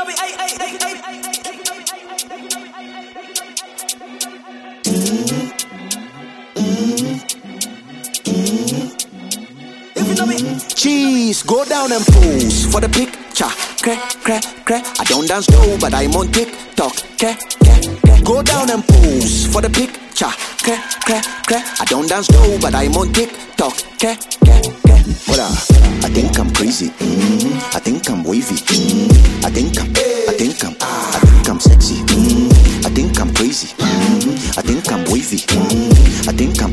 know me, ay, ay, ay, ay, ay. If you know me, cheese, go down and pose for the picture. Crack. I don't dance though, but I'm on TikTok. Go down and pose for the picture. Crack. I don't dance though, but I'm on TikTok. Hola, I think I'm crazy. I think I'm wavy. I think I'm sexy. I think I'm crazy. I think I'm wavy. I think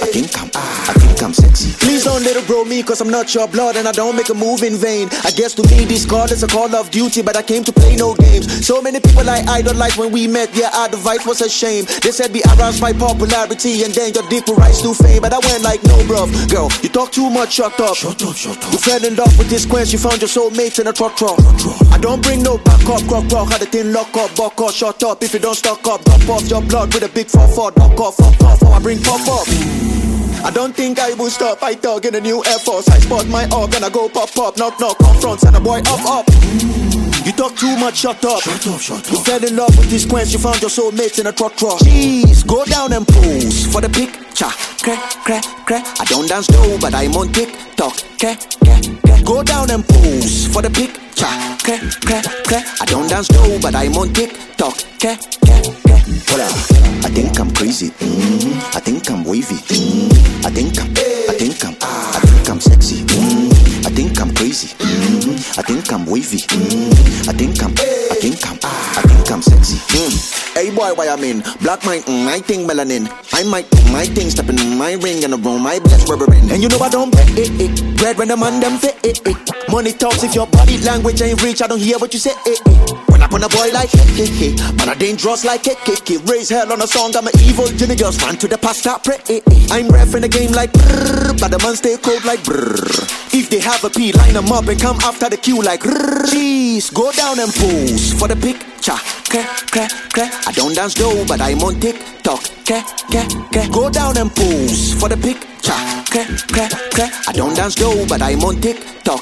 I'm sexy. Please don't little bro me, cause I'm not your blood and I don't make a move in vain. I guess to me this call is a call of duty, but I came to play no games. So many people I idolized when we met, yeah, our device was a shame. They said be aroused by popularity and then your dick will rise to fame. But I went like, no bruv, girl, you talk too much, shut up. You fell in love with this quench, you found your soulmates in a truck. I don't bring no back up, crock, had a thin lock up, buck up, shut up. If you don't stock up, drop off your blood with a big 4-4, knock off, I bring pop up. I don't think I will stop, I talk in a new Air Force. I spot my org and I go pop, knock, confront, and a boy up. You talk too much, shut up. You fell in love with this quench, you found your soulmates in a truck. Jeez, go down and pose for the picture. Crack. I don't dance though, but I'm on TikTok. Go down and pose for the picture. Crack. I don't dance though, but I'm on TikTok. Hola, I think I'm crazy. I think I'm wavy. I think I'm sexy. I think I'm crazy. I think I'm wavy. I think I'm sexy. Hey boy, why I'm in black mind, I think melanin. I might do my thing, stepping in my ring and around my best rubbering. And you know I don't bet it. Bread when the man them fit it. Money talks if your body language ain't reach. I don't hear what you say. When I put a boy like man I dangerous like raise hell on a song. I'm an evil Jimmy girls run to the past stop pray. I'm ref in the game like brrr, but the man stay cold like brrr. If they have a P, line them up and come after the queue like brrr. Jeez, go down and pose for the picture. Crack. I don't dance though, but I'm on TikTok. Go down and pose for the picture. Crack. I don't dance though, but I'm on TikTok.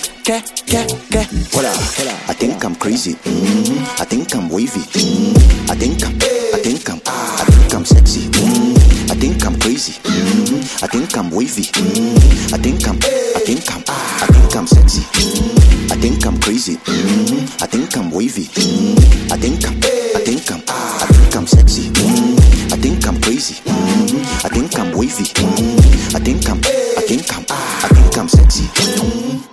Hola, I think I'm crazy. I think I'm wavy. I think I'm sexy. I think I'm crazy. I think I'm wavy. I think I'm sexy. I think I'm crazy. I think I'm wavy. I think I'm sexy. I think I'm crazy. I think I'm wavy. I think I'm sexy.